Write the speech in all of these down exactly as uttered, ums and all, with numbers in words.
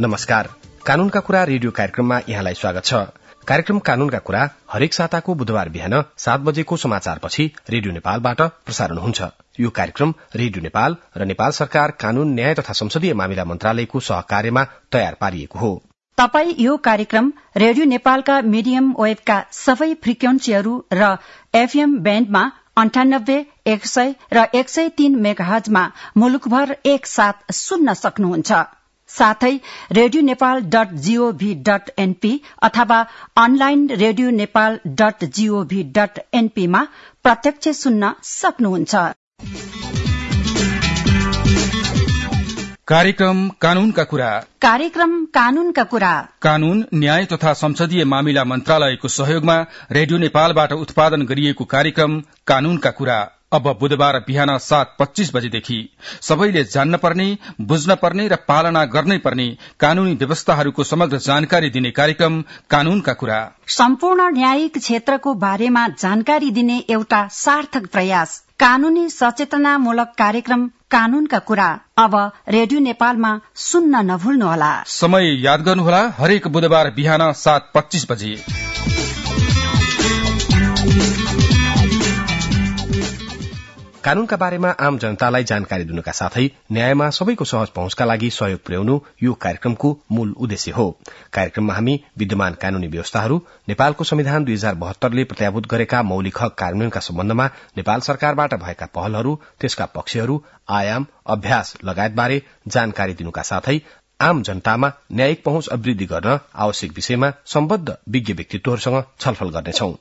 नमस्कार, कानूनका कुरा रेडियो कार्यक्रममा यहाँलाई स्वागत छ। कार्यक्रम कानूनका कुरा हरेक साताको बुधबार बिहान सात बजेको समाचारपछि रेडियो नेपालबाट प्रसारण हुन्छ। यो कार्यक्रम रेडियो नेपाल र नेपाल सरकार कानून, न्याय तथा संसदीय मामिला मन्त्रालयको सहकार्यमा तयार पारिएको हो। तपाई यो कार्यक्रम रेडियो नेपालका मिडियम वेभका सबै फ्रिक्वेन्सीहरू र एफएम ब्याण्डमा अन्ठानब्बे, एक सय र एक सय तीन मेगाहर्जमा मुलुकभर एक साथ सुन्न सक्नुहुन्छ। साथै radio Nepal dot GOV dot NP अथवा online radio Nepal dot GOV dot एनपीमा प्रत्यक्ष सुन्न सक्नुहुन्छ। कार्यक्रम कानूनका कुरा कार्यक्रम कानूनका कुरा कानून, न्याय तथा संसदीय मामिला मन्त्रालयको सहयोगमा रेडियो नेपालबाट उत्पादन गरिएको कार्यक्रम कानूनका कुरा अब बुधबार बिहान सात पच्चीस बजेदेखि सबैले जान्न पर्ने, बुझ्न पर्ने र पालना गर्नै पर्ने कानूनी व्यवस्थाहरूको समग्र जानकारी दिने कार्यक्रम कानूनका कुरा। सम्पूर्ण न्यायिक क्षेत्रको बारेमा जानकारी दिने एउटा सार्थक प्रयास, कानूनी सचेतनामूलक कार्यक्रम कानूनका कुरा अब रेडियो नेपालमा सुन्न नभुल्नुहोला। समय याद गर्नुहोला, हरेक बुधबार बिहान सात पच्चीस बजे। कानूनका बारेमा आम जनतालाई जानकारी दिनुका साथै न्यायमा सबैको सहज पहुँचका लागि सहयोग पुर्याउनु यो कार्यक्रमको मूल उद्देश्य हो। कार्यक्रममा हामी विद्यमान कानूनी व्यवस्थाहरू, नेपालको संविधान दुई हजार बहत्तरले प्रत्याभूत गरेका मौलिक हक कार्यान्वयनका सम्बन्धमा नेपाल सरकारबाट भएका पहलहरू, त्यसका पक्षहरू, आयाम, अभ्यास लगायतबारे जानकारी दिनुका साथै आम जनतामा न्यायिक पहुँच अभिवृद्धि गर्न आवश्यक विषयमा सम्बद्ध विज्ञ व्यक्तित्वहरूसँग छलफल गर्नेछौं।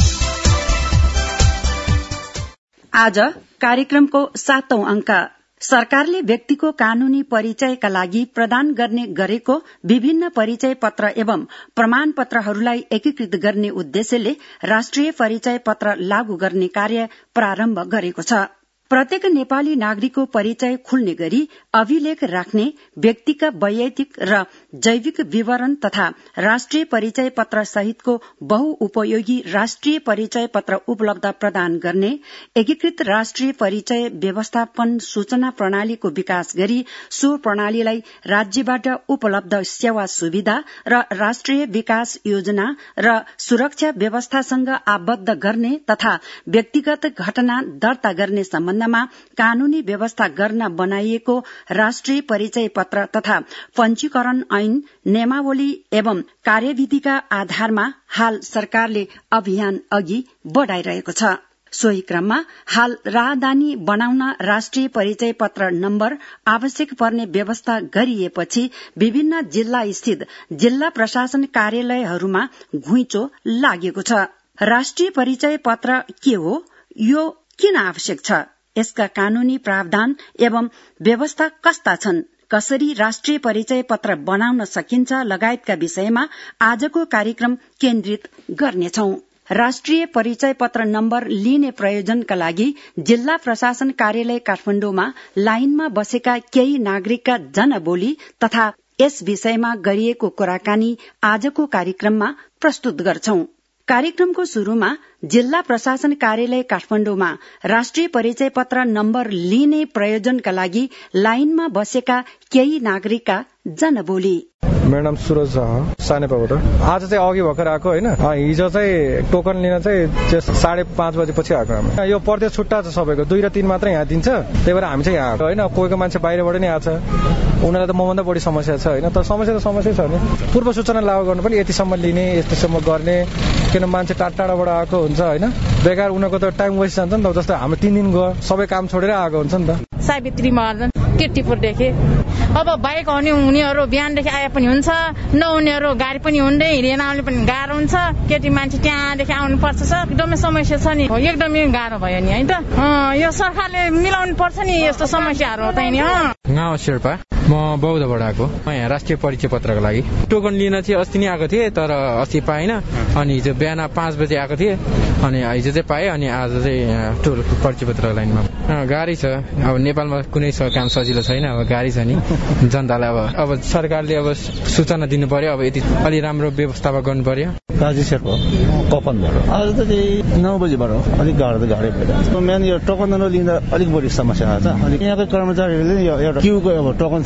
आज कार्यक्रमको सातौं अंक, सरकारले व्यक्तिको कानूनी परिचयका लागि प्रदान गर्ने गरेको विभिन्न परिचय पत्र एवं प्रमाण पत्रहरूलाई एकीकृत गर्ने उद्देश्यले राष्ट्रिय परिचय पत्र लागू गर्ने कार्य प्रारम्भ गरेको छ। प्रत्येक नेपाली नागरिकको परिचय खुल्ने गरी अभिलेख राख्ने, व्यक्तिका वैयक्तिक र जैविक विवरण तथा राष्ट्रिय परिचय पत्र सहितको बहुउपयोगी राष्ट्रिय परिचय पत्र उपलब्ध प्रदान गर्ने, एकीकृत राष्ट्रिय परिचय व्यवस्थापन सूचना प्रणालीको विकास गरी सो प्रणालीलाई राज्यबाट उपलब्ध सेवा सुविधा र राष्ट्रिय विकास योजना र सुरक्षा व्यवस्थासँग आबद्ध गर्ने तथा व्यक्तिगत घटना दर्ता गर्ने सम्बन्ध कानूनी व्यवस्था गर्न बनाइएको राष्ट्रिय परिचय पत्र तथा पंजीकरण ऐन, नियमावली एवं कार्यविधिका आधारमा हाल सरकारले अभियान अघि बढ़ाइरहेको छ। सोही क्रममा हाल राहदानी बनाउन राष्ट्रिय परिचय पत्र नम्बर आवश्यक पर्ने व्यवस्था गरिएपछि विभिन्न जिल्ला स्थित जिल्ला प्रशासन कार्यालयहरूमा घुइँचो लागेको छ। राष्ट्रिय परिचय पत्र के हो, यो किन आवश्यक छ, यसका कानूनी प्रावधान एवं व्यवस्था कस्ता छन्, कसरी राष्ट्रिय परिचय पत्र बनाउन सकिन्छ लगायतका विषयमा आजको कार्यक्रम केन्द्रित गर्नेछौं। राष्ट्रिय परिचय पत्र नम्बर लिने प्रयोजनका लागि जिल्ला प्रशासन कार्यालय काठमाडौँमा लाइनमा बसेका केही नागरिकका जनबोली तथा यस विषयमा गरिएको कुराकानी आजको कार्यक्रममा प्रस्तुत गर्छौं। कार्यक्रमको शुरूमा जिल्ला प्रशासन कार्यालय काठमाडौँमा राष्ट्रिय परिचय पत्र नम्बर लिने प्रयोजनका लागि लाइनमा बसेका केही नागरिकका जनबोली। मेरो नाम सुरज छ, सानेपाबाट। आज चाहिँ अघि भर्खर आएको होइन, हिजो चाहिँ टोकन लिन चाहिँ साढे पाँच बजेपछि आएको हामी। यो प्रत्येक छुट्टा छ सबैको, दुई र तीन मात्रै यहाँ दिन्छ, त्यही भएर हामी चाहिँ यहाँ आएको होइन। कोहीको मान्छे बाहिरबाट नै आएको छ, उनीहरूलाई त मभन्दा बढी समस्या छ होइन, तर समस्या त समस्या छ नि। पूर्व सूचना लागू गर्नु पनि यतिसम्म लिने, यतिसम्म गर्ने, किन मान्छे टाढा टाढाबाट आएको हुन्छ होइन, बेकार उनीहरूको त टाइम वेस्ट जान्छ नि त। जस्तो हामी तीन दिन गयो, सबै काम छोडेर आएको हुन्छ नि त। सावित्री महाजन केटीपुरदेखि। अब बाइक आउने उनीहरू बिहानदेखि आए पनि हुन्छ, नहुनेहरू गाडी पनि हुँदै हिँडेर आउने पनि गाह्रो हुन्छ। केटी मान्छे त्यहाँदेखि आउनु पर्छ सर, एकदमै समस्या छ नि, एकदमै गाह्रो भयो नि है त। यो सरकारले मिलाउनु पर्छ नि यस्तो समस्याहरू त नि। गाउँ शेर्पा, म बौद्धबाट आएको। म यहाँ राष्ट्रिय परिचय पत्रको लागि टोकन लिन चाहिँ अस्ति नै आएको थिएँ, तर अस्ति पाएन। अनि हिजो बिहान पाँच बजे आएको थिएँ, अनि हिजो चाहिँ पाएँ। अनि आज चाहिँ टोल परिचय पत्रको लाइनमा गाडी छ। अब नेपालमा कुनै काम सजिलो छैन, अब गाडी छ नि जनतालाई। अब अब सरकारले अब सूचना दिनु पर्यो, अब यति अलि राम्रो व्यवस्थापन गर्नु पर्यो। काजी शेर्पा कपनबाट आज त चाहिँ नौ बजीबाट अलिक गाह्रो त गाह्रै भइरहेको छ। मेन यो टोकन नलिँदा अलिक बढी समस्या आएको छ। अनि यहाँको कर्मचारीहरूले एउटा क्यूको अब टोकन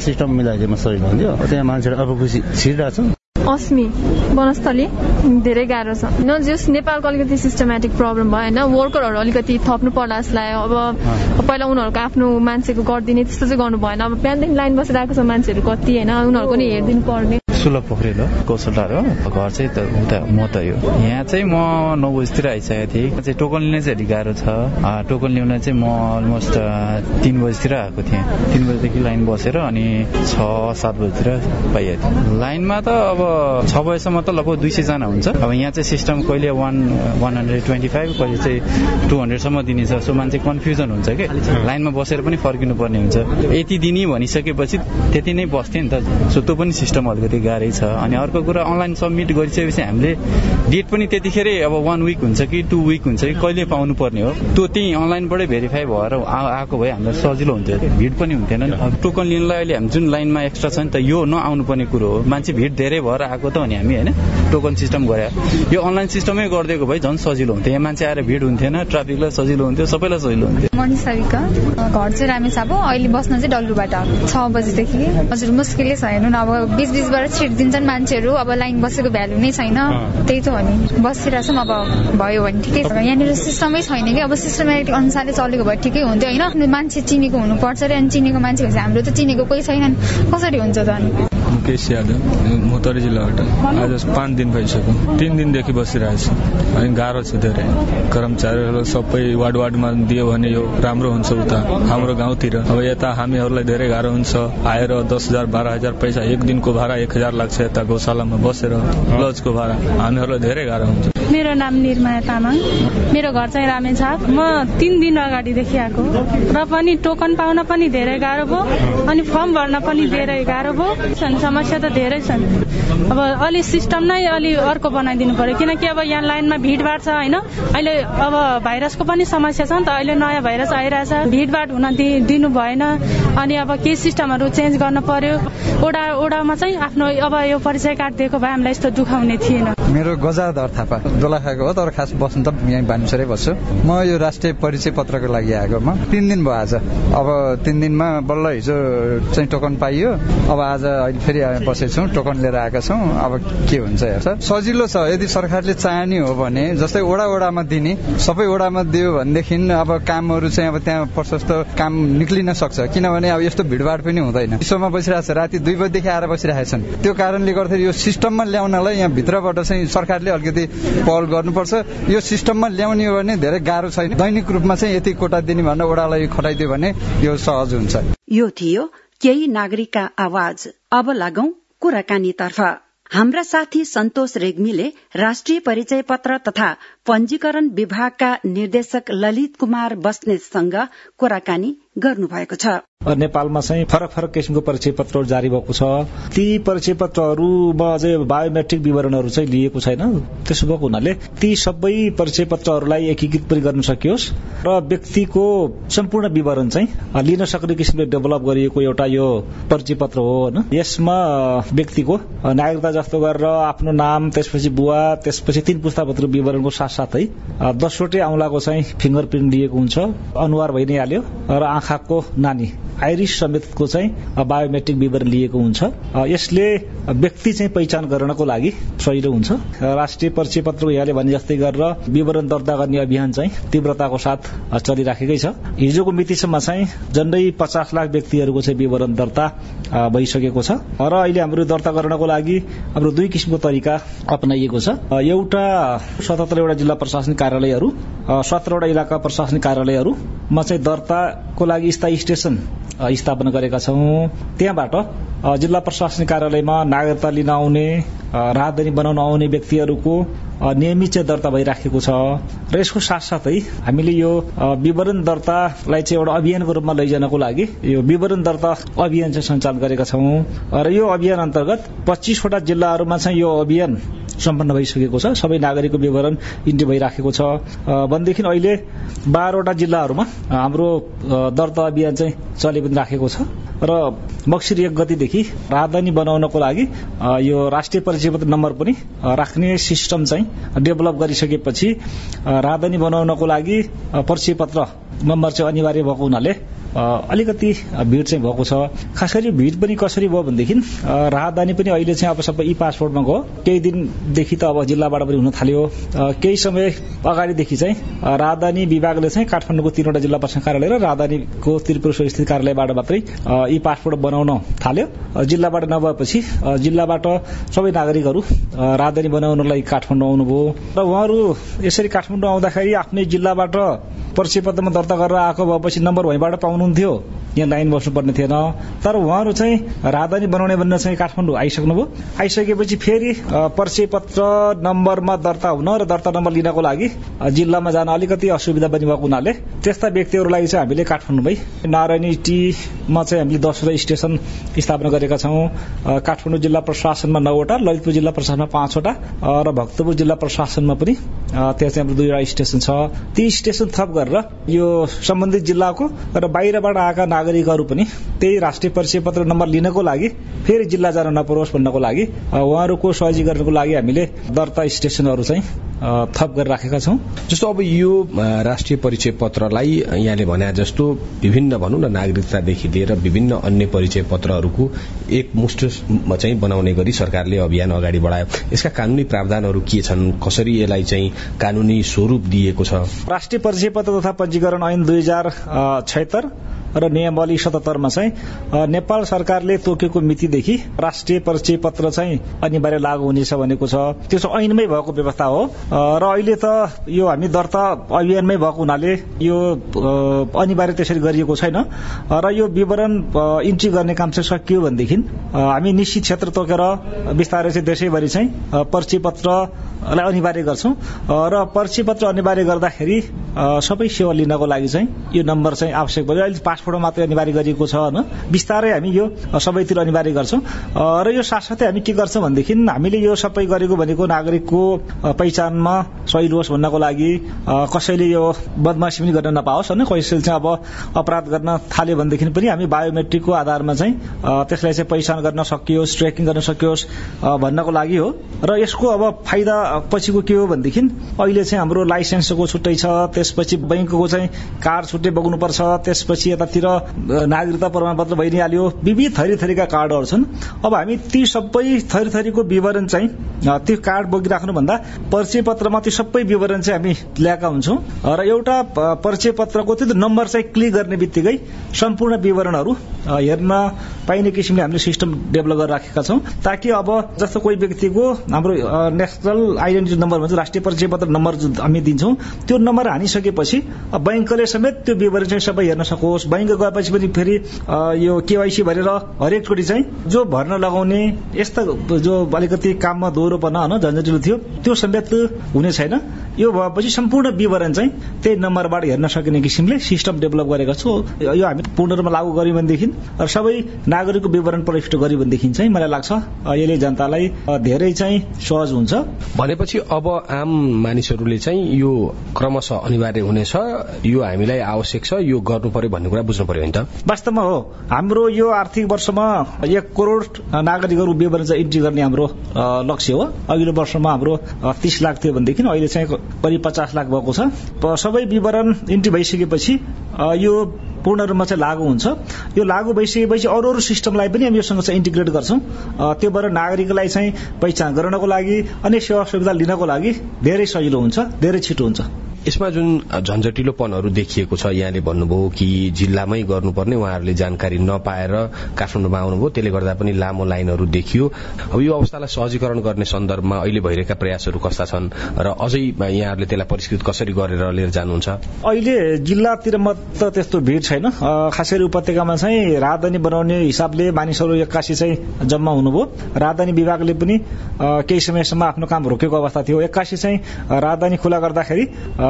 सिस्टम मिलाइदिएमा सजिलो हुन्थ्यो। त्यहाँ मान्छेहरू अब खुसी छिरिरहेको छ। अस्मी वनस्थली धेरै गाह्रो छ। न जस नेपालको अलिकति सिस्टमेटिक प्रब्लम भयो होइन, वर्करहरू अलिकति थप्नु पर्ला जस्तो लाग्यो। अब पहिला उनीहरूको आफ्नो मान्छेको गरिदिने त्यस्तो चाहिँ गर्नु भएन। अब बिहानदेखि लाइन बसिरहेको छ मान्छेहरू कति होइन, उनीहरूको नि हेरिदिनु पर्ने। सुलभ पोखरेल हो, कौशलटार हो। घर चाहिँ उता म त यो यहाँ चाहिँ म नौ बजीतिर आइसकेको थिएँ। चाहिँ टोकन लिन चाहिँ अलिक गाह्रो छ। टोकन ल्याउन चाहिँ म अलमोस्ट तिन बजीतिर आएको थिएँ। तिन बजीदेखि लाइन बसेर अनि छ सात बजीतिर पाइएको थिएँ। लाइनमा त अब छ बजीसम्म त लगभग दुई सयजना हुन्छ। अब यहाँ चाहिँ सिस्टम कहिले one one hundred twenty five कहिले चाहिँ टू हन्ड्रेडसम्म दिनेछ। सो मान्छे कन्फ्युजन हुन्छ कि लाइनमा बसेर पनि फर्किनु पर्ने हुन्छ। यति दिने भनिसकेपछि त्यति नै बस्थ्यो नि त। सो त्यो पनि सिस्टम अलिकति गाह्रै छ। अनि अर्को कुरा अनलाइन सबमिट गरिसकेपछि हामीले डेट पनि त्यतिखेरै अब वान विक हुन्छ कि टू विक हुन्छ कि कहिले पाउनु पर्ने हो, त्यो त्यही अनलाइनबाटै भेरिफाई भएर आएको भए हामीलाई सजिलो हुन्थ्यो। भिड पनि हुन्थेन। टोकन लिनलाई अहिले हामी जुन लाइनमा एक्स्ट्रा छ नि त, यो नआउनु पर्ने कुरो हो। मान्छे भिड धेरै भएर आएको त अनि हामी होइन टोकन सिस्टम गरे। यो अनलाइन सिस्टममै गरिदिएको भए झन् सजिलो हुन्थ्यो। यहाँ मान्छे आएर भिड हुन्थेन, ट्राफिकलाई सजिलो हुन्थ्यो, सबैलाई सजिलो हुन्थ्यो। मनिषाविका, घर चाहिँ रामेछाप हो। अहिले बस्न चाहिँ डल्लुबाट छ बजीदेखि। हजुर मुस्किलै छ हेर्नु न। अब बिच बिचबाट छिट दिन्छन् मान्छेहरू। अब लाइन बसेको भ्यालु नै छैन। त्यही त हो नि, बसिरहेछौँ। अब भयो भने ठिकै छ। यहाँनिर सिस्टमै छैन कि। अब सिस्टमेटिक अनुसारले चलेको भए ठिकै हुन्थ्यो होइन। मान्छे चिनेको हुनुपर्छ रे। अनि चिनेको मान्छे हुन्छ, हाम्रो त चिनेको कोही छैन, कसरी हुन्छ त अनि। मुकेश यादव, मोतरी जिल्लाबाट। आज पाँच दिन भइसक्यो। तीन दिनदेखि बसिरहेको छु। अनि गाह्रो छ धेरै। कर्मचारीहरू सबै वार्ड वार्डमा दियो भने यो राम्रो हुन्छ उता हाम्रो गाउँतिर। अब यता हामीहरूलाई धेरै गाह्रो हुन्छ। आएर दस हजार बाह्र हजार पैसा एक दिनको भाडा एक हजार लाग्छ। यता गौशालामा बसेर लजको भाडा हामीहरूलाई धेरै गाह्रो हुन्छ। मेरो नाम निर्माया तामाङ। मेरो घर चाहिँ रामेछाप। म तीन दिन अगाडिदेखि आएको र पनि टोकन पाउन पनि धेरै गाह्रो भयो। अनि फर्म भर्न पनि धेरै गाह्रो भयो। समस्या त धेरै छन्। अब अलि सिस्टम नै अलि अर्को बनाइदिनु पर्यो। किनकि अब यहाँ लाइनमा भिडभाड छ होइन। अहिले अब भाइरसको पनि समस्या छ नि त। अहिले नयाँ भाइरस आइरहेछ। भिडभाड हुन दिनु भएन। अनि अब केही सिस्टमहरू चेन्ज गर्न पर्यो। ओडा ओडामा चाहिँ आफ्नो अब यो परिचय कार्ड दिएको भए हामीलाई यस्तो दुःख हुने थिएन। मेरो गजाधर थापा, दोलखाको हो, तर खास बस्नु त यहाँ भानुसरै बस्छु। म यो राष्ट्रिय परिचय पत्रको लागि आएको। म तीन दिन भयो आज। अब तीन दिनमा बल्ल हिजो चाहिँ टोकन पाइयो। अब आज अहिले फेरि बसेको छौँ, टोकन लिएर आएका छौँ। अब के हुन्छ हेर्छ। सजिलो छ यदि सरकारले चाहने हो भने। जस्तै ओडा ओडामा दिने, सबै ओडामा दियो भनेदेखि अब कामहरू चाहिँ अब त्यहाँ प्रशस्त काम निक्लिन सक्छ। किनभने अब यस्तो भिडभाड पनि हुँदैन। विश्वमा बसिरहेको छ, राति दुई बजीदेखि आएर बसिरहेका छन्। त्यो कारणले गर्दाखेरि यो सिस्टममा ल्याउनलाई यहाँ भित्रबाट चाहिँ सरकारले अलिकति पहल गर्नुपर्छ। यो सिस्टममा ल्याउने हो भने धेरै गाह्रो छैन। दैनिक रूपमा चाहिँ यति कोटा दिने भनेर ओडालाई खटाइदियो भने यो सहज हुन्छ। यो थियो केही नागरिकका आवाज। अब लागौं कुराकानीतर्फ। हाम्रा साथी सन्तोष रेग्मीले राष्ट्रिय परिचय पत्र तथा पञ्जीकरण विभागका निर्देशक ललित कुमार बस्नेतसँग कुराकानी गर्नुभएको छ। नेपालमा चाहिँ फरक फरक किसिमको परिचय पत्रहरू जारी भएको छ। ती परिचय पत्रहरूमा अझै बायोमेट्रिक विवरणहरू चाहिँ लिएको छैन। त्यसो भएको हुनाले ती सबै परिचय पत्रहरूलाई एकीकृत पनि गर्न सकियोस् र व्यक्तिको सम्पूर्ण विवरण चाहिँ लिन सक्ने किसिमले डेभलप गरिएको एउटा यो परिचय पत्र हो हैन। यसमा व्यक्तिको नागरिकता जस्तो गरेर आफ्नो नाम, त्यसपछि बुवा, त्यसपछि तीन पुस्तापत्र विवरणको साथसाथै दसवटै औंलाको चाहिँ फिंगरप्रिन्ट दिएको हुन्छ। अनुहार भइ नै हाल्यो र आँखाको नानी आइरिस समेतको चाहिँ बायोमेट्रिक विवरण लिएको हुन्छ। यसले व्यक्ति चाहिँ पहिचान गर्नको लागि सजिलो हुन्छ। राष्ट्रिय परिचय पत्रको यहाँले भने जस्तै गरेर विवरण दर्ता गर्ने अभियान चाहिँ तीव्रताको साथ चलिराखेकै छ। हिजोको मितिसम्म चाहिँ झण्डै पचास लाख व्यक्तिहरूको चाहिँ विवरण दर्ता भइसकेको छ र अहिले हाम्रो दर्ता गर्नको लागि हाम्रो दुई किसिमको तरिका अपनाइएको छ। एउटा सतहत्तरवटा जिल्ला प्रशासनिक कार्यालयहरू, सत्रहवटा इलाका प्रशासनिक कार्यालयहरूमा चाहिँ दर्ताको लागि स्थायी स्टेशन स्थापना गरेका छौं। त्यहाँबाट जिल्ला प्रशासनिक कार्यालयमा नागरिकता लिन आउने, राहदानी बनाउन आउने व्यक्तिहरूको नियमित चाहिँ दर्ता भइराखेको छ र यसको साथसाथै हामीले यो विवरण दर्तालाई चाहिँ एउटा अभियानको रूपमा लैजानको लागि यो विवरण दर्ता अभियान चाहिँ सञ्चालन गरेका छौं र यो अभियान अन्तर्गत पच्चीसवटा जिल्लाहरूमा चाहिँ यो अभियान सम्पन्न भइसकेको छ। सबै नागरिकको विवरण इन्ट्री भइराखेको छ भनेदेखि अहिले बाह्रवटा जिल्लाहरूमा हाम्रो दर्ता अभियान चाहिँ चलि पनि राखेको छ र मक्सिर एक गतिदेखि राहदानी बनाउनको लागि यो राष्ट्रिय परिचय पत्र नम्बर पनि राख्ने सिस्टम चाहिँ डेभलप गरिसकेपछि राहदानी बनाउनको लागि परिचय पत्र नम्बर चाहिँ अनिवार्य भएको हुनाले अलिकति भिड चाहिँ भएको छ। खास गरी भिड पनि कसरी भयो भनेदेखि राहदानी पनि अहिले चाहिँ अब सबै ई पासपोर्टमा गयो। केही दिनदेखि त अब जिल्लाबाट पनि हुन थाल्यो। केही समय अगाडिदेखि चाहिँ राजधानी विभागले चाहिँ काठमाडौँको तीनवटा जिल्ला प्रशासन कार्यालय र राजधानीको त्रिपुरेश्वर स्थित कार्यालयबाट मात्रै ई पासपोर्ट बनाउन थाल्यो। जिल्लाबाट नभएपछि जिल्लाबाट सबै नागरिकहरू राजधानी बनाउनलाई काठमाडौँ आउनुभयो र उहाँहरू यसरी काठमाडौँ आउँदाखेरि आफ्नै जिल्लाबाट परिचय पत्रमा दर्ता गरेर आएको भएपछि नम्बर वहीँबाट पाउनुहुन्थ्यो, यहाँ लाइन बस्नुपर्ने थिएन। तर उहाँहरू चाहिँ राजधानी बनाउने भनेर चाहिँ काठमाडौँ आइसक्नुभयो। आइसकेपछि फेरि परिचय पत्र नम्बरमा दर्ता हुन र दर्ता नम्बर लिनको लागि जिल्लामा जान अलिकति असुविधा पनि भएको हुनाले त्यस्ता व्यक्तिहरूलाई चाहिँ हामीले काठमाडौँमै नारायणी टीमा चाहिँ हामीले दसवटा स्टेशन स्थापना गरेका छौँ। काठमाडौँ जिल्ला प्रशासनमा नौवटा, ललितपुर जिल्ला प्रशासनमा पाँचवटा र भक्तपुर जिल्ला प्रशासनमा पनि त्यहाँ चाहिँ हाम्रो दुईवटा स्टेशन छ। ती स्टेशन थप गरेर यो सम्बन्धित जिल्लाको र बाहिरबाट आएका नागरिकहरू पनि त्यही राष्ट्रिय परिचय पत्र नम्बर लिनको लागि फेरि जिल्ला जान नपरोस् भन्नको लागि उहाँहरूको सहजीकरणको लागि हामीले दर्ता स्टेशनहरू चाहिँ थप गरेर राखेका छौँ। जस्तो अब यो राष्ट्रिय परिचय पत्रलाई यहाँले भने जस्तो विभिन्न भनौँ न नागरिकतादेखि लिएर विभिन्न अन्य परिचय पत्रहरूको एक मुष्टमा चाहिँ बनाउने गरी सरकारले अभियान अगाडि बढायो। यसका कानूनी प्रावधानहरू के छन्, कसरी यसलाई चाहिँ कानूनी स्वरूप दिएको छ? राष्ट्रिय परिचय पत्र तथा पञ्जीकरण ऐन दुई हजार छयत्तर र नियमावली सतहत्तरमा चाहिँ नेपाल सरकारले तोकेको मितिदेखि राष्ट्रिय परिचय पत्र चाहिँ अनिवार्य लागू हुनेछ भनेको छ। त्यो चाहिँ ऐनमै भएको व्यवस्था हो र अहिले त यो हामी दर्ता अभियानमै भएको हुनाले यो अनिवार्य त्यसरी गरिएको छैन र यो विवरण इन्ट्री गर्ने काम चाहिँ सकियो भनेदेखि हामी निश्चित क्षेत्र तोकेर बिस्तारै चाहिँ देशैभरि चाहिँ परिचय पत्रलाई अनिवार्य गर्छौं र परिचय पत्र अनिवार्य गर्दाखेरि सबै सेवा लिनको लागि चाहिँ यो नम्बर चाहिँ आवश्यक पर्छ। अहिले पासपोर्टमा मात्रै अनिवार्य गरिएको छ हैन, बिस्तारै हामी यो सबैतिर अनिवार्य गर्छौं र यो साथसाथै हामी के गर्छौं भनेदेखि हामीले यो सबै गरेको भनेको नागरिकको पहिचानमा सही होस् भन्नको लागि कसैले यो बदमाशी पनि गर्न नपाओस् हैन, कसैले चाहिँ अब अपराध गर्न थाल्यो भनेदेखि पनि हामी बायोमेट्रिकको आधारमा चाहिँ त्यसलाई चाहिँ पहिचान गर्न सकियोस्, ट्र्याकिङ गर्न सकियोस् भन्नको लागि हो। र यसको अब फाइदा पछिको के हो भनेदेखि अहिले चाहिँ हाम्रो लाइसेन्सको छुट्टै छ, त्यसपछि बैंकको चाहिँ कार्ड छुट्टै बोक्नुपर्छ, त्यसपछि यतातिर नागरिकता प्रमाणपत्र भइ नै हाल्यो, विविध थरी थरीका कार्डहरू छन्। अब हामी ती सबै थरी थरीको विवरण चाहिँ त्यो कार्ड बोकिराख्नु भन्दा परिचय पत्रमा त्यो सबै विवरण चाहिँ हामी ल्याएका हुन्छौं र एउटा परिचय पत्रको त्यो नम्बर चाहिँ क्लिक गर्ने बित्तिकै सम्पूर्ण विवरणहरू हेर्न पाइने किसिमले हामीले सिस्टम डेभलप गरेर राखेका छौं, ताकि अब जस्तो कोही व्यक्तिको हाम्रो नेशनल आइडेन्टिटी नम्बर भन्छ राष्ट्रिय परिचय पत्र नम्बर हामी दिन्छौं, त्यो नम्बर हानिसकेपछि बैंकले समेत त्यो विवरण चाहिँ सबै हेर्न सकोस्। बैंक गएपछि पनि फेरि यो केवाइसी भरेर हरेक चोटि चाहिँ जो भर्न लगाउने यस्ता जो अलिकति काममा दोहोरोपना हैन झन्झटिलो थियो त्यो समेत हुने छैन। यो भएपछि सम्पूर्ण विवरण चाहिँ त्यही नम्बरबाट हेर्न सकिने किसिमले सिस्टम डेभलप गरेका छौं। यो हामी पूर्ण रूपमा लागू गर्यौं भनेदेखि र सबै नागरिकको विवरण प्रविष्ट गर्यौं भनेदेखि चाहिँ मलाई लाग्छ यसले जनतालाई धेरै चाहिँ सहज हुन्छ। भनेपछि अब आम मानिसहरूले चाहिँ यो क्रमशः अनिवार्य हुनेछ, यो हामीलाई आवश्यक छ, यो गर्नु पर्यो भन्ने कुरा बुझ्नु पर्यो नि त। वास्तवमा हो, हाम्रो यो आर्थिक वर्षमा एक करोड़ नागरिकहरू विवरण चाहिँ इन्ट्री गर्ने हाम्रो लक्ष्य हो। अघिल्लो वर्षमा हाम्रो तीस लाख थियो भनेदेखि अहिले चाहिँ करिब पचास लाख भएको छ। सबै विवरण इन्ट्री भइसकेपछि यो पूर्ण रूपमा चाहिँ लागू हुन्छ। यो लागू भइसकेपछि अरू अरू सिस्टमलाई पनि हामी योसँग चाहिँ इन्टिग्रेट गर्छौं। त्यो भएर नागरिकलाई चाहिँ पहिचान गर्नको लागि अनि सेवा सुविधा लिनको लागि धेरै सजिलो हुन्छ, धेरै छिटो हुन्छ। यसमा जुन झन्झटिलोपनहरू देखिएको छ, यहाँले भन्नुभयो कि जिल्लामै गर्नुपर्ने, उहाँहरूले जानकारी नपाएर काठमाडौँमा आउनुभयो, त्यसले गर्दा पनि लामो लाइनहरू देखियो। अब यो अवस्थालाई सहजीकरण गर्ने सन्दर्भमा अहिले भइरहेका प्रयासहरू कस्ता छन् र अझै यहाँहरूले त्यसलाई परिष्कृत कसरी गरेर लिएर जानुहुन्छ? अहिले जिल्लातिर त त्यस्तो भिड छैन, खास गरी उपत्यकामा चाहिँ राजधानी बनाउने हिसाबले मानिसहरू एक्कासी चाहिँ जम्मा हुनुभयो। राजधानी विभागले पनि केही समयसम्म आफ्नो काम रोकेको अवस्था थियो, एक्कासी चाहिँ राजधानी खुला गर्दाखेरि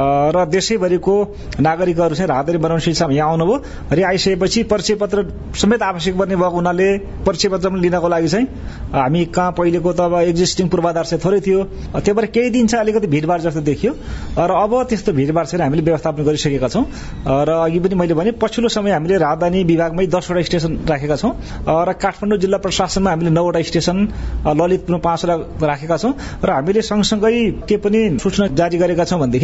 र देशैभरिको नागरिकहरू चाहिँ राजधानी बनाउने सिलसिलामा यहाँ आउनुभयो र आइसकेपछि परिचय पत्र समेत आवश्यक पर्ने भएको हुनाले परिचय पत्र पनि लिनको लागि चाहिँ हामी कहाँ पहिलेको त अब एक्जिस्टिङ पूर्वाधार चाहिँ थोरै थियो, त्यही भएर केही दिन चाहिँ अलिकति भिडभाड जस्तो देखियो र अब त्यस्तो भिडभाड चाहिँ हामीले व्यवस्थापन गरिसकेका छौं। र अघि पनि मैले भने पछिल्लो समय हामीले राजधानी विभागमै दसवटा स्टेशन राखेका छौं र काठमाडौँ जिल्ला प्रशासनमा हामीले नौवटा स्टेशन, ललितपुरमा पाँचवटा राखेका छौं र हामीले सँगसँगै के पनि सूचना जारी गरेका छौं भनेदेखि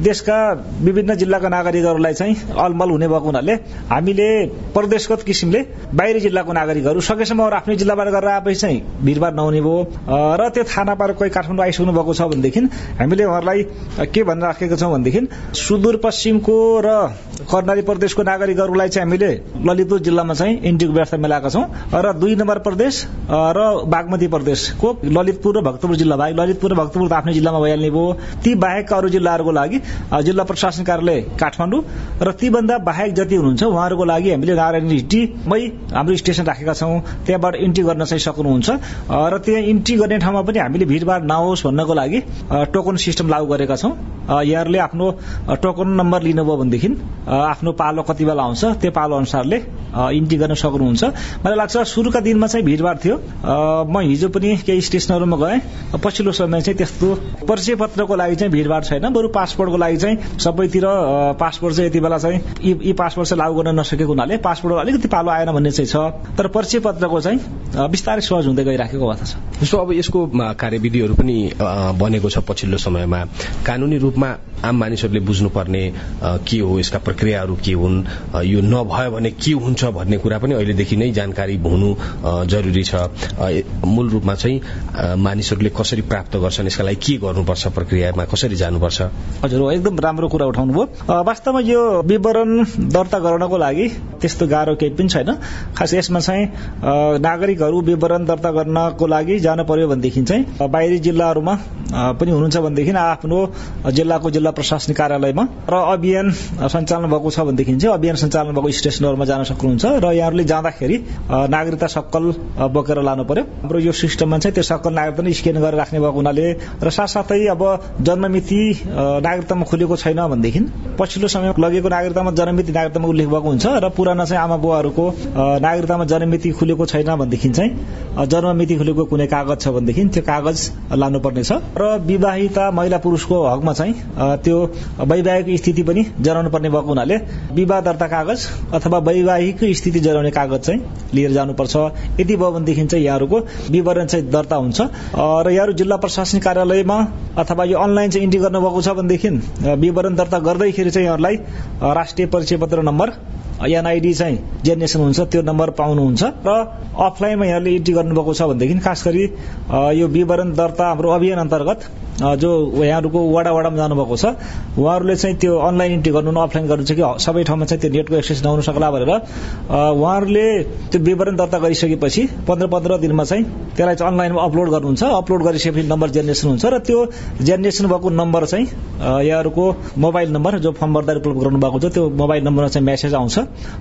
देशका विभिन्न जिल्लाका नागरिकहरूलाई चाहिँ अलमल हुने भएको हुनाले हामीले प्रदेशगत किसिमले बाहिरी जिल्लाको नागरिकहरू सकेसम्म आफ्नै जिल्लाबाट गरेर आएपछि चाहिँ भिडभाड नहुने भयो र त्यो थाहा नपाएर कोही काठमाडौँ आइसक्नु भएको छ भनेदेखि हामीले उहाँहरूलाई के भनेर राखेका छौँ भनेदेखि सुदूरपश्चिमको र कर्णाली प्रदेशको नागरिकहरूलाई चाहिँ हामीले ललितपुर जिल्लामा चाहिँ इन्ट्रीको व्यवस्था मिलाएका छौँ र दुई नम्बर प्रदेश र बागमती प्रदेशको ललितपुर र भक्तपुर जिल्ला बाहेक ललितपुर र भक्तपुर त आफ्नै जिल्लामा भइहाल्ने भयो। ती बाहेकका अरू जिल्लाहरूको लागि जिल्ला प्रशासन कार्यालय काठमाडौँ र तीभन्दा बाहेक जति हुनुहुन्छ उहाँहरूको लागि हामीले नारायण हिटीमै हाम्रो स्टेसन राखेका छौँ। त्यहाँबाट इन्ट्री गर्न चाहिँ सक्नुहुन्छ र त्यहाँ इन्ट्री गर्ने ठाउँमा पनि हामीले भिडभाड नहोस् भन्नको लागि टोकन सिस्टम लागू गरेका छौँ। यहाँहरूले आफ्नो टोकन नम्बर लिनुभयो भनेदेखि आफ्नो पालो कति बेला आउँछ त्यो पालो अनुसारले इन्ट्री गर्न सक्नुहुन्छ। मलाई लाग्छ सुरुका दिनमा चाहिँ भिडभाड थियो। म हिजो पनि केही स्टेसनहरूमा गएँ, पछिल्लो समय चाहिँ त्यस्तो परिचय पत्रको लागि चाहिँ भिडभाड छैन। बरु पासपोर्टको लागि चाहिँ सबैतिर पासपोर्ट चाहिँ यति बेला चाहिँ यी पासपोर्ट चाहिँ लागू गर्न नसकेको हुनाले पासपोर्ट अलिकति पालो आएन भन्ने चाहिँ छ। तर परिचय पत्रको चाहिँ बिस्तारै सहज हुँदै गइराखेको अवस्था छ। सो अब यसको कार्यविधिहरू पनि बनेको छ पछिल्लो समयमा। कानूनी रूपमा आम मानिसहरूले बुझ्नुपर्ने के हो, यसका प्रक्रियाहरू के हुन्, यो नभयो भने के हुन्छ भन्ने कुरा पनि अहिलेदेखि नै जानकारी हुनु जरुरी छ। मूल रूपमा चाहिँ मानिसहरूले कसरी प्राप्त गर्छन्, यसका लागि के गर्नुपर्छ, प्रक्रियामा कसरी जानुपर्छ? हजुर, एकदम राम्रो कुरा उठाउनु भयो। वास्तवमा यो विवरण दर्ता गर्नको लागि त्यस्तो गाह्रो केही पनि छैन। खास यसमा चाहिँ नागरिकहरू विवरण दर्ता गर्नको लागि जानु पर्यो भनेदेखि चाहिँ बाहिरी जिल्लाहरूमा पनि हुनुहुन्छ भनेदेखि आफ्नो जिल्लाको जिल्ला प्रशासनिक कार्यालयमा र अभियान सञ्चालन भएको छ भनेदेखि चाहिँ अभियान सञ्चालन भएको स्टेसनहरूमा जान सक्नुहुन्छ र यहाँहरूले जाँदाखेरि नागरिकता सक्कल बोकेर लानु पर्यो। हाम्रो यो सिस्टममा चाहिँ त्यो सक्कल नागरिकता नै स्क्यान गरेर राख्ने भएको हुनाले र साथसाथै अब जन्ममिति नागरिकतामा खुलेको छैन भनेदेखि पछिल्लो समय लगेको नागरिकतामा जन्ममिति नागरिकतामा उल्लेख भएको हुन्छ र पुराना चाहिँ आमा बुवाहरूको नागरिकतामा जन्ममिति खुलेको छैन भनेदेखि चाहिँ जन्ममिति खुलेको कुनै कागज छ भनेदेखि त्यो कागज लानुपर्ने छ र विवाहिता महिला पुरुषको हकमा चाहिँ त्यो वैवाहिक स्थिति पनि जनाउनु पर्ने भएको हुनाले विवाह दर्ता कागज अथवा वैवाहिक स्थिति जनाउने कागज चाहिँ लिएर जानुपर्छ। यदि भयो भनेदेखि चाहिँ यहाँहरूको विवरण चाहिँ दर्ता हुन्छ र यहाँहरू जिल्ला प्रशासनिक कार्यालयमा अथवा यो अनलाइन चाहिँ इन्ट्री गर्नुभएको छ भनेदेखि विवरण दर्ता गर्दैखेरि चाहिँ यहाँहरूलाई राष्ट्रिय परिचय पत्र नम्बर एनआईडी चाहिँ जेनेरेसन हुन्छ त्यो नम्बर पाउनुहुन्छ र अफलाइनमा यहाँले इन्ट्री गर्नुभएको छ भनेदेखि खास गरी यो विवरण दर्ता हाम्रो अभियान अन्तर्गत जो यहाँहरूको वडा वडामा जानुभएको छ उहाँहरूले चाहिँ त्यो अनलाइन इन्ट्री गर्नु न अफलाइन गर्नु छ कि सबै ठाउँमा चाहिँ त्यो नेटको एक्सेस नहुन सक्ला भनेर उहाँहरूले त्यो विवरण दर्ता गरिसकेपछि पन्ध्र पन्ध्र दिनमा चाहिँ त्यसलाई चाहिँ अनलाइनमा अपलोड गर्नुहुन्छ। अपलोड गरिसकेपछि नम्बर जेनेरेसन हुन्छ र त्यो जेनेरेसन भएको नम्बर चाहिँ यहाँहरूको मोबाइल नम्बर जो फर्म भर्दा उपलब्ध गर्नु भएको छ त्यो मोबाइल नम्बरमा चाहिँ मेसेज आउँछ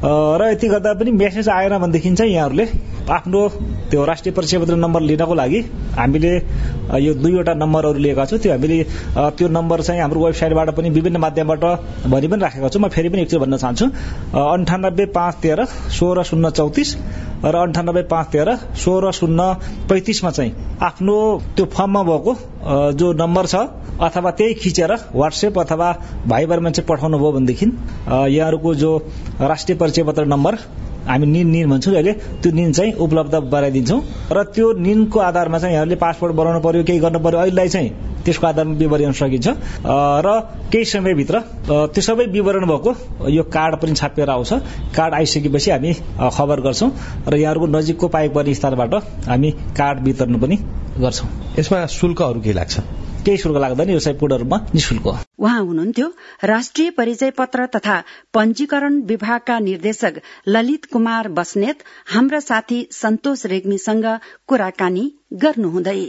र यति गर्दा पनि मेसेज आएन भनेदेखि चाहिँ यहाँहरूले आफ्नो त्यो राष्ट्रिय परिचय पत्र नम्बर लिनको लागि हामीले यो दुईवटा नम्बरहरू लिएका छौँ। त्यो हामीले त्यो नम्बर चाहिँ हाम्रो वेबसाइटबाट पनि विभिन्न माध्यमबाट भनि पनि राखेका छौँ। म फेरि पनि एकचोटि भन्न चाहन्छु अन्ठानब्बे पाँच तेह्र सोह्र शून्य चौतिस र अन्ठानब्बे पाँच तेह्र सोह्र शून्य पैंतिसमा चाहिँ आफ्नो त्यो फर्ममा भएको जो नम्बर छ अथवा त्यही खिचेर व्हाट्सएप अथवा भाइबरमा चाहिँ पठाउनु भयो भनेदेखि यहाँहरूको जो राष्ट्रिय परिचय पत्र नम्बर हामी निन निन भन्छौँ अहिले त्यो निन चाहिँ उपलब्ध गराइदिन्छौँ र त्यो निनको आधारमा चाहिँ यहाँहरूले पासपोर्ट बनाउनु पर्यो केही गर्नु पर्यो अहिलेलाई चाहिँ त्यसको आधारमा विवरण सकिन्छ र केही समयभित्र त्यो सबै विवरण भएको यो कार्ड पनि छापेर आउँछ। कार्ड आइसकेपछि हामी खबर गर्छौँ र यहाँहरूको नजिकको पाइक पर्ने स्थानबाट हामी कार्ड वितरण पनि गर्छौँ। यसमा शुल्कहरू के लाग्छ? केही शुल्क लाग्दैन, यो चाहिँ पूर्णरूपमा निःशुल्क हो। उहाँ हुनुहुन्थ्यो राष्ट्रिय परिचय पत्र तथा पंजीकरण विभागका निर्देशक ललित कुमार बस्नेत हाम्रा साथी सन्तोष रेग्मीसँग कुराकानी गर्नुहुँदै।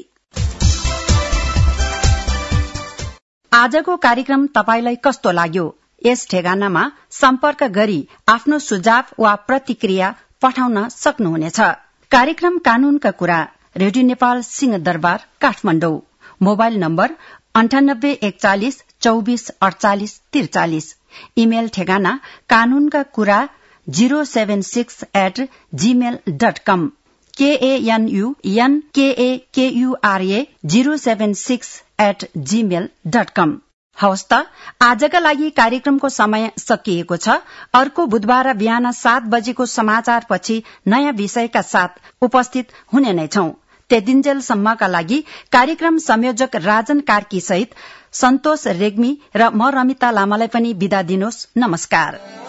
आजको कार्यक्रम तपाईलाई कस्तो लाग्यो? यस ठेगानामा सम्पर्क गरी आफ्नो सुझाव वा प्रतिक्रिया पठाउन सक्नुहुनेछ। कार्यक्रम कानूनका कुरा, radio Nepal Singhadurbar Kathmandu. Mobile number अन्ठानब्बे एकचालिस चौबिस अडचालिस त्रिचालिस। इमेल ठेगाना कानूनका कुरा zero seven six eight Gmail dot com. KNU NKAKURA zero seven six eight Gmail dot com. हवस् त, आजका लागि कार्यक्रमको समय सकिएको छ। अर्को बुधबार बिहान सात बजेको समाचारपछि नयाँ विषयका साथ उपस्थित हुने नै छौं। त्यतिन्जेलसम्मका लागि कार्यक्रम संयोजक राजन कार्की सहित सन्तोष रेग्मी र म रमिता लामालाई पनि बिदा दिनुहोस्। नमस्कार।